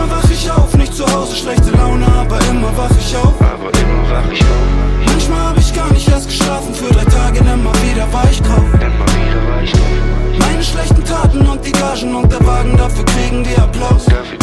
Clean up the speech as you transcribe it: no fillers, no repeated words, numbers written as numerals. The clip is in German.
Manchmal wach ich auf, nicht zu Hause, schlechte Laune, aber immer wach ich auf. Manchmal hab ich gar nicht erst geschlafen, für 3 Tage, immer wieder war ich drauf. Meine schlechten Taten und die Gagen und der Wagen, dafür kriegen die Applaus.